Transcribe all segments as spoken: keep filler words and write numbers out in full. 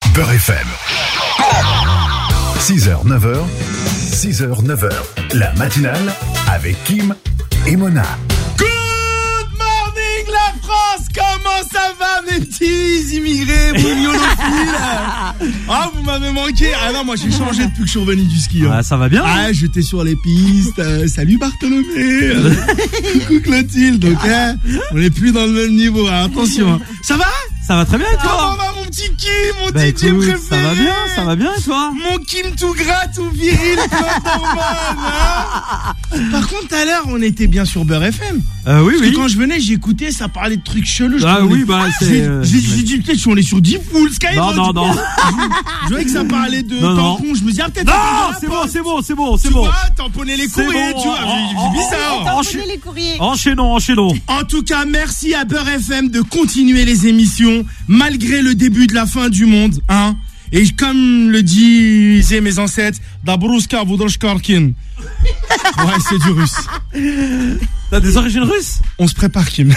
Beurre F M. six heures, neuf heures, six heures, neuf heures. La matinale avec Kim et Mona. Good morning la France, comment ça va mes petits immigrés, bouillonophiles? Ah, vous m'avez manqué. Ah non, moi j'ai changé depuis que je suis revenu du ski. Hein. Ah, ça va bien. Ah, j'étais sur les pistes. Euh, salut Bartholomé. Coucou Clotilde. Ok, on n'est plus dans le même niveau. Hein. Attention. Hein. Ça va? Ça va très bien et toi? Comment va mon petit Kim, mon bah, D J écoute, préféré? Ça va bien, ça va bien et toi? Mon Kim tout gras, tout viril, Claude Norman, hein. Par contre, tout à l'heure, on était bien sur Beurre F M. Euh, oui, Parce oui. que quand je venais, j'écoutais, ça parlait de trucs chelous. Ah oui, bah c'est... J'ai Euh, j'ai- j'ai dit, peut-être on est sur Deep Full Skyrock. Non, non, non. Je voyais que ça parlait de Non, non. tampons. Je me dis, ah, peut-être. Non, c'est bon, c'est bon, c'est bon, c'est Tu bon. vois, tamponner les C'est courriers, bon. tu vois. Oh, C'est oh, bizarre. oh, Enchaîner les courriers. Enchaînons, enchaînons. En tout cas, merci à Beurre F M de continuer les émissions malgré le début de la fin du monde, hein. Et comme le disaient mes ancêtres, Dabruska Vodoshkarkin. Ouais, c'est du russe. T'as des origines russes? On se prépare, Kim.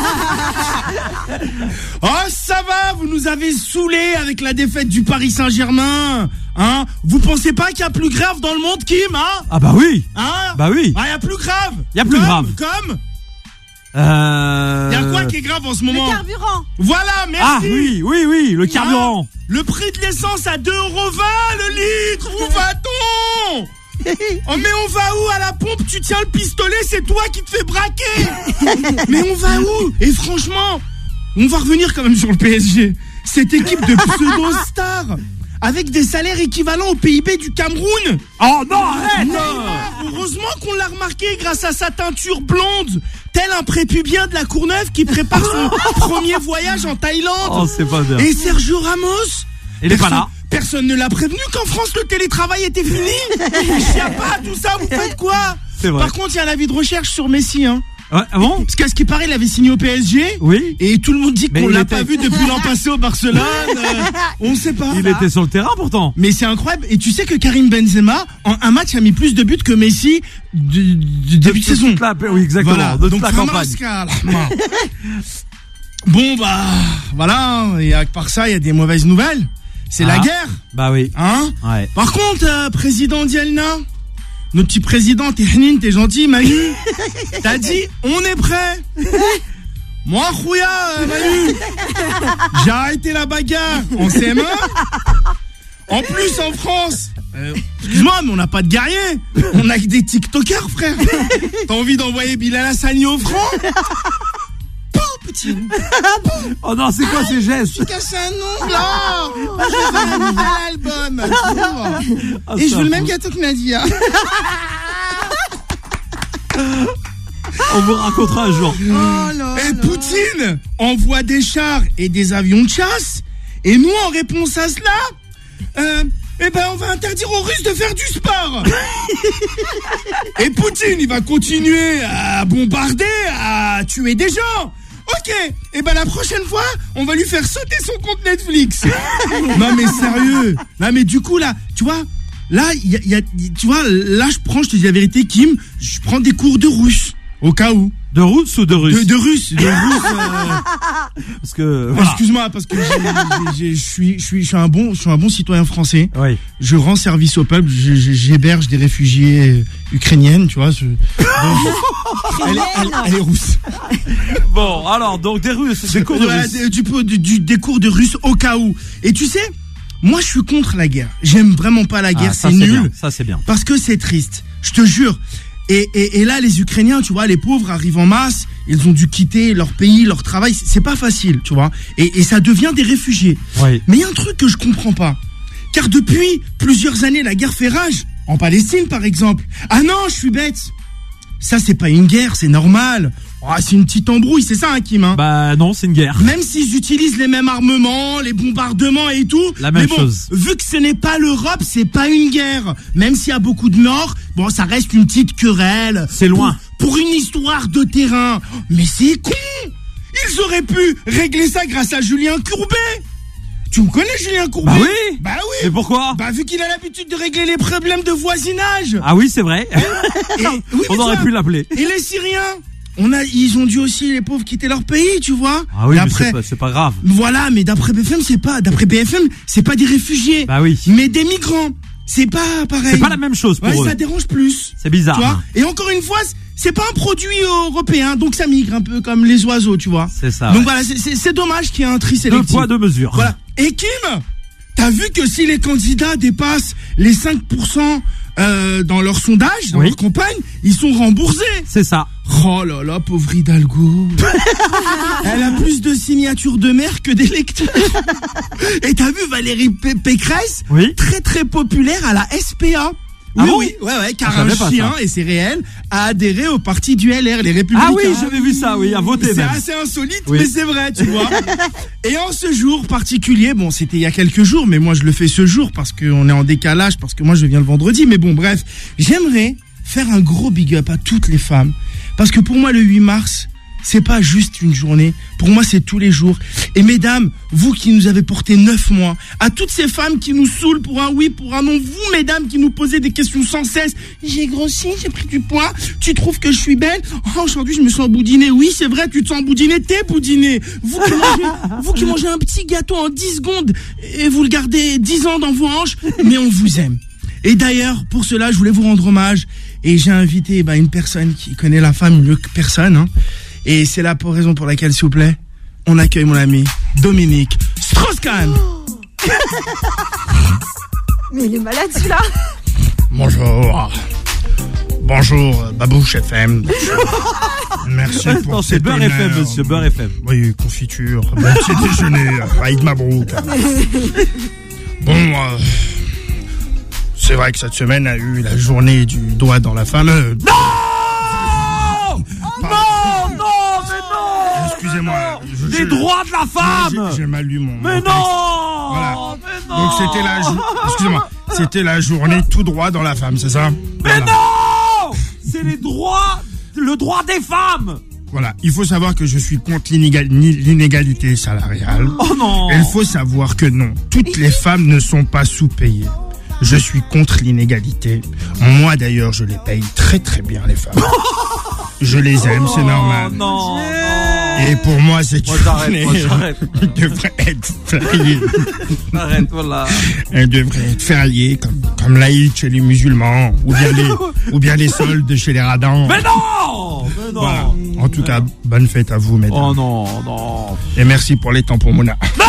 Oh, ça va, vous nous avez saoulés avec la défaite du Paris Saint-Germain, hein. Vous pensez pas qu'il y a plus grave dans le monde, Kim, hein? Ah bah oui. Hein? Bah oui. Ah, il y a plus grave. Il y a plus Comme- grave. Comme? Euh... Il y a quoi qui est grave en ce moment? Le carburant. Voilà, merci. Ah oui, oui, oui, le carburant. Hein? Le prix de l'essence à deux euros vingt le litre. Où va-t-on? Oh, mais on va où? À la pompe, tu tiens le pistolet, c'est toi qui te fais braquer. Mais on va où? Et franchement, on va revenir quand même sur le P S G. Cette équipe de pseudo-stars avec des salaires équivalents au P I B du Cameroun. Oh non, arrête. Neymar, heureusement qu'on l'a remarqué grâce à sa teinture blonde, tel un prépubien de la Courneuve qui prépare son premier voyage en Thaïlande. Oh, c'est pas bien. Et Sergio Ramos, Il est pas personne- là. Personne ne l'a prévenu qu'en France le télétravail était fini. Je sais pas, tout ça, vous faites quoi? C'est vrai. Par contre, il y a l'avis de recherche sur Messi, hein. Ouais, ah bon? Parce qu'à ce qui paraît, il avait signé au P S G. Oui. Et tout le monde dit Mais qu'on il l'a était- pas vu depuis l'an passé au Barcelone. euh, on sait pas. Il était sur le terrain pourtant. Mais c'est incroyable. Et tu sais que Karim Benzema, en un match, a mis plus de buts que Messi du, du début de toute saison. la- oui, exactement. Voilà. De toute Donc la vraiment, campagne. Pascal. Bon, bah, voilà. Et à part ça, il y a des mauvaises nouvelles. C'est Ah. la guerre. Bah oui. Hein? Ouais. Par contre, euh, président Dielna, notre petit président, t'es hnine, t'es gentil, Manu. T'as dit, on est prêt. Moi, Khouya, euh, Manu, j'ai arrêté la bagarre en C M un. En plus, en France, euh, excuse-moi, mais on n'a pas de guerriers. On a que des TikTokers, frère. T'as envie d'envoyer Bilal Hassani au front? Pou, petit. Oh non, c'est quoi ces gestes? Casse un ongle, là. Je veux un nouvel album. Ah, Et je ça veux le va. même gâteau que Nadia. On vous racontera un jour. Et Poutine envoie des chars et des avions de chasse. Et nous, en réponse à cela, euh, eh ben, on va interdire aux Russes de faire du sport. Et Poutine, il va continuer à bombarder, à tuer des gens. Ok, et ben la prochaine fois, on va lui faire sauter son compte Netflix. Non mais sérieux. Non mais du coup là, tu vois, là, il y a, y a- tu vois, là je prends, je te dis la vérité, Kim, je prends des cours de russe au cas où. De russe ou de russe? De, de russe, de russe. euh, Parce que voilà. Excuse-moi, parce que j'ai- j'ai- j'ai- je suis, je suis, je suis un bon, je suis un bon citoyen français. Oui. Je rends service au peuple. je- je- J'héberge des réfugiés ukrainiennes, tu vois. je- donc, elle, est- elle- elle est rousse. Bon, alors donc des Russes, des cours de Voilà, russe. des- du, du- du- des cours de russe au cas où. Et tu sais, moi, je suis contre la guerre. J'aime vraiment pas la guerre. Ah, ça, c'est nul. bien. Ça c'est bien. Parce que c'est triste. Je te jure. Et, et, et là, les Ukrainiens, tu vois, les pauvres arrivent en masse. Ils ont dû quitter leur pays, leur travail. C'est c'est pas facile, tu vois. Et, et ça devient des réfugiés. Oui. Mais il y a un truc que je comprends pas. Car depuis plusieurs années, la guerre fait rage. En Palestine, par exemple. Ah non, je suis bête. Ça, c'est pas une guerre, c'est normal. Oh, c'est une petite embrouille, c'est ça, hein, Kim, hein. Bah non, c'est une guerre. Même s'ils utilisent les mêmes armements, les bombardements et tout. La même mais bon, chose. vu que ce n'est pas l'Europe, c'est pas une guerre. Même s'il y a beaucoup de morts, bon, ça reste une petite querelle. C'est loin. Pour, pour une histoire de terrain. Mais c'est con. Ils auraient pu régler ça grâce à Julien Courbet. Tu me connais, Julien Courbet? Bah oui. Bah oui. Et pourquoi? Bah vu qu'il a l'habitude de régler les problèmes de voisinage. Ah oui, c'est vrai. Et- oui, mais On tu aurait vois, pu l'appeler. Et les Syriens? on a, ils ont dû aussi, les pauvres, quitter leur pays, tu vois. Ah oui, mais d'après, c'est pas, c'est pas grave. Voilà, mais d'après B F M, c'est pas, d'après B F M, c'est pas des réfugiés. Bah oui. Mais des migrants. C'est pas pareil. C'est pas la même chose pour ouais, eux. ça dérange plus. C'est bizarre. Tu vois. Et encore une fois, c'est pas un produit européen, donc ça migre un peu comme les oiseaux, tu vois. C'est ça. Donc ouais. voilà, c'est, c'est, c'est dommage qu'il y ait un tri Deux sélectif. poids, deux mesures. Voilà. Et Kim, t'as vu que si les candidats dépassent les cinq pour cent euh, dans leur sondage, dans Oui. leur campagne, ils sont remboursés. C'est ça. Oh là là, pauvre Hidalgo. Elle a plus de signatures de maire que d'électeurs. Et t'as vu Valérie P- Pécresse, Oui. très très populaire à la S P A. Ah Oui, bon oui, ouais, ouais, car Je un savais pas chien, ça. et c'est réel, a adhéré au parti du L R, les Républicains. Ah oui, j'avais vu ça, oui, à voter C'est même. assez insolite, Oui. mais c'est vrai, tu vois. Et en ce jour particulier, bon, c'était il y a quelques jours, mais moi je le fais ce jour parce qu'on est en décalage, parce que moi je viens le vendredi. Mais bon, bref, j'aimerais faire un gros big up à toutes les femmes, parce que pour moi le huit mars, c'est pas juste une journée. Pour moi, c'est tous les jours. Et mesdames, vous qui nous avez porté neuf mois, à toutes ces femmes qui nous saoulent pour un oui, pour un non, vous, mesdames, qui nous posez des questions sans cesse. J'ai grossi, j'ai pris du poids. Tu trouves que je suis belle? Oh, aujourd'hui, je me sens boudinée. Oui, c'est vrai, tu te sens boudinée, t'es boudinée. Vous qui mangez, vous qui mangez un petit gâteau en dix secondes et vous le gardez dix ans dans vos hanches, mais on vous aime. Et d'ailleurs, pour cela, je voulais vous rendre hommage. Et j'ai invité bah, une personne qui connaît la femme mieux que personne, hein. Et c'est la raison pour laquelle, s'il vous plaît, on accueille mon ami Dominique Strauss-Kahn. Oh. Mais il est malade celui-là. Bonjour. Bonjour, Babouche F M. Merci pour Non, c'est cet Beurre honneur. F M, monsieur, Beurre F M. Oui, confiture, bon petit déjeuner, Aïd Mabrouk. Bon, euh, c'est vrai que cette semaine a eu la journée du doigt dans la femme. Euh, Non Non, non, mais non Excusez-moi. je- Des je- droits de la femme. J'ai, j'ai mal lu mon. Mais mon texte. non Voilà. Mais non Donc c'était la, jo- excusez-moi, c'était la journée tout droit dans la femme, c'est ça? Mais Voilà. non C'est les droits, le droit des femmes. Voilà, il faut savoir que je suis contre l'inégal- l'inégalité salariale. Oh non Et il faut savoir que non, toutes les femmes ne sont pas sous-payées. Je suis contre l'inégalité. Moi d'ailleurs, je les paye très très bien les femmes. Je les aime, c'est normal. Oh non, non. Et pour moi, cette Moi, j'arrête, journée moi, j'arrête. devrait être fériée. Arrête, voilà. Elle devrait être fériée comme, comme l'Aïd chez les musulmans, ou bien les, ou bien les soldes chez les radans. Mais non Mais non Voilà. En tout cas, bonne fête à vous, mesdames. Oh non, non. Et merci pour les tampons Mona. Non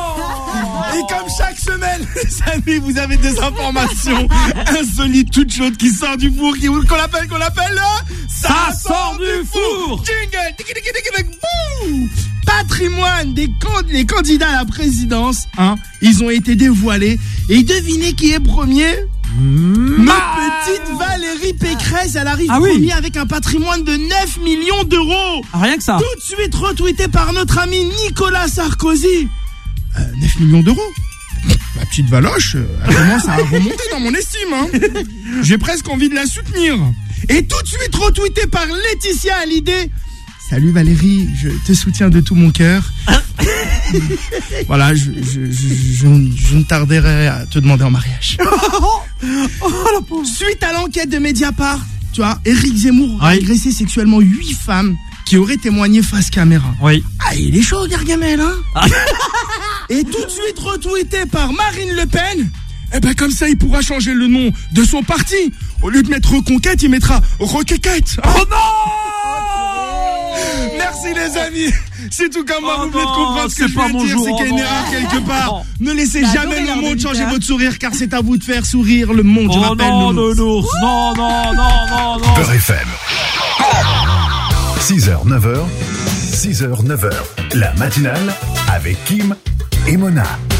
Et comme chaque semaine, les amis, vous avez des informations insolites, toutes chaudes qui sortent du four, qui, qu'on appelle, qu'on appelle le... Ça sort du four. Jingle. Tiki, tiki, tiki, tiki, bouh. Patrimoine des can- les candidats à la présidence, hein, ils ont été dévoilés. Et devinez qui est premier? Ma petite Valérie Pécresse, elle arrive Ah oui. premier avec un patrimoine de neuf millions d'euros. Ah, rien que ça. Tout de suite retweeté par notre ami Nicolas Sarkozy. Euh, neuf millions d'euros. La petite Valoche, euh, elle commence à remonter dans mon estime. Hein. J'ai presque envie de la soutenir. Et tout de suite retweeté par Laetitia Hallyday. Salut Valérie, je te soutiens de tout mon cœur. Voilà, je, je, je, je, je ne tarderai à te demander en mariage. Suite à l'enquête de Mediapart, tu vois, Éric Zemmour a Oui. agressé sexuellement huit femmes qui auraient témoigné face caméra. Oui. Ah, il est chaud, Gargamel, hein. Et tout de suite retweeté par Marine Le Pen. Eh ben, comme ça, il pourra changer le nom de son parti. Au lieu de mettre Reconquête, il mettra Requéquette. Oh non Merci les amis. C'est tout comme moi, Oh vous venez de non, comprendre ce que c'est je pas viens de mon dire, jour, c'est qu'il y a une oh erreur non. quelque part. Ne laissez Bah, jamais adoré, le monde Arnaud changer Lucas. votre sourire, car c'est à vous de faire sourire le monde. Je Oh rappelle non, nounours. nounours. Non, non, non, non, non. Beurre F M. six heures, neuf heures. six heures, neuf heures. La matinale avec Kim et Mona.